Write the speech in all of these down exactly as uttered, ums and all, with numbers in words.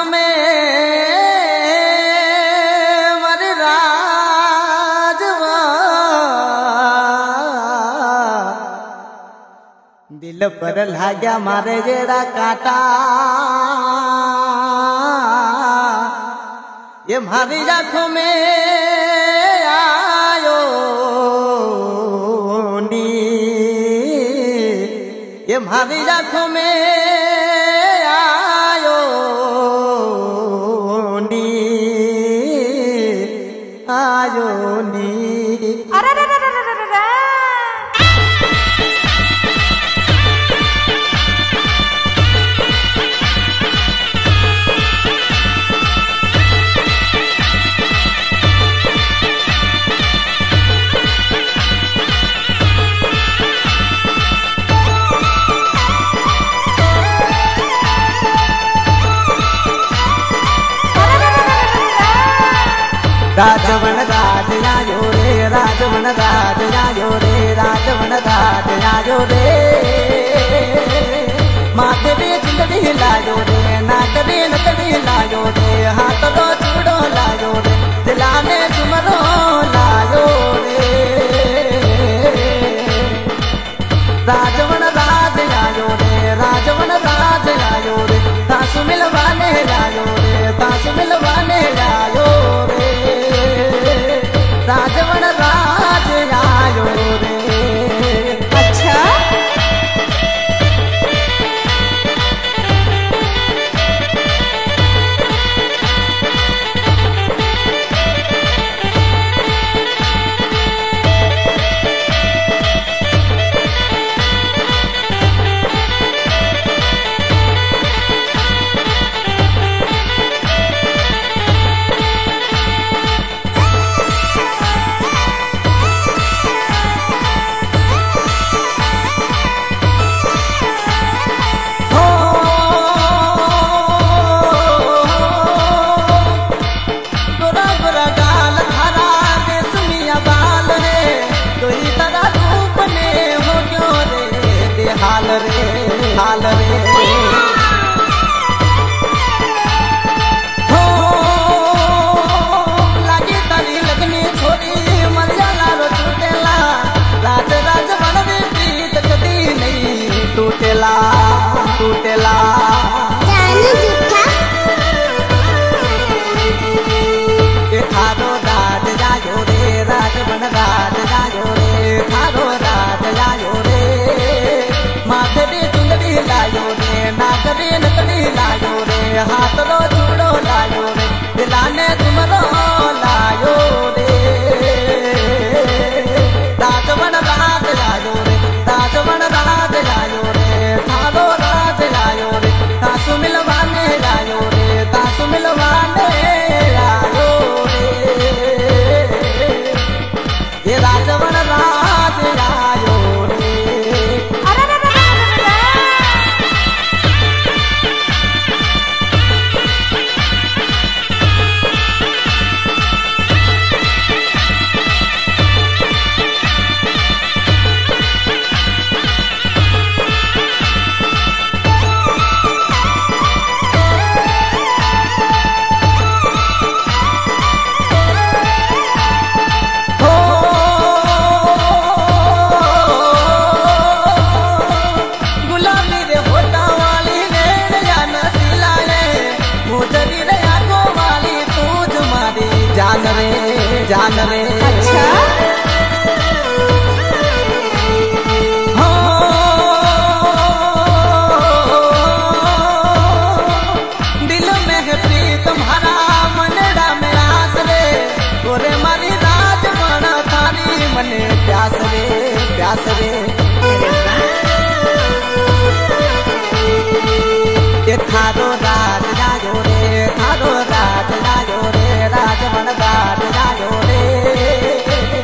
में वर राजवा दिल पर लाग्या मारे जेड़ा काटा ये मारी आँखों में आयो नी ये मारी आँखों में आयो नी आयो नी अरे रे रे रे रे रे रे राजवन राज आयो रे राजवन राज आयो रे राजवन राज आयो रे माथे पे चुंदड़ी लायो रे नाक रे नकड़ी लायो रे हाथ तो चूड़ो लायो रे दिला में झुमरो लायो रे राजवन राज आयो रे राजवन राज आयो रे तासु मिलवाने लायो रे तासु मिलवाने लायो रे राजवन राज आयो रे अच्छा हाल रे हाल रे हो लागे तारी लगनी छोरी मरियाला रो छूटेला राज राज बनवे प्रीत कदी नहीं टूटेला टूटेला जानू झूठा ए थारो राज जायो रे राजवन राज जायो रे थारो राज जायो रे माथे पे चुंदड़ी लायो रे नाक रे नकड़ी लायो रे हाथ रो चूड़ो लायो रे दिलाने तुमरो लायो रे राजवन राज लायो रे राजवन राज लायो रे थारो राज लायो रे तासु मिलवाने लायो रे तासु मिलवाने लायो रे ये राजवन राज लायो रे अरे रे रे रे रे हो गुलाबी रे होटा वाली नैन या नसीला रे मोजरी रे आंखों वाली तू मारी जान रे जान रे अच्छा हो दिल में है प्रीत तुम्हारा मनड़ा में आस रे गोरे मारी राज बना थारी मने प्यास रे प्यास रे ये थारो राज जायो रे थारो राज जायो रे राजवन राज जायो रे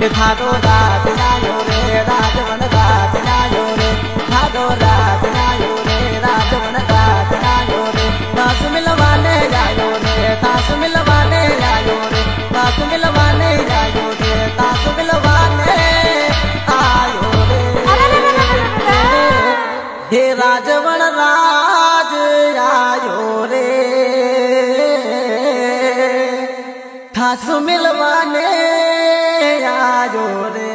थारो राज आयो रे राजवन राज आयो रे थारो राज आयो रे राजवन राज आयो रे तास मिलवाने आयो रे तास मिलवाने आयो रे तास मिलवाने आयो रे तास मिलवाने आयो रे हे राजवन राज आयो रे थास मिलवाने आयो रे।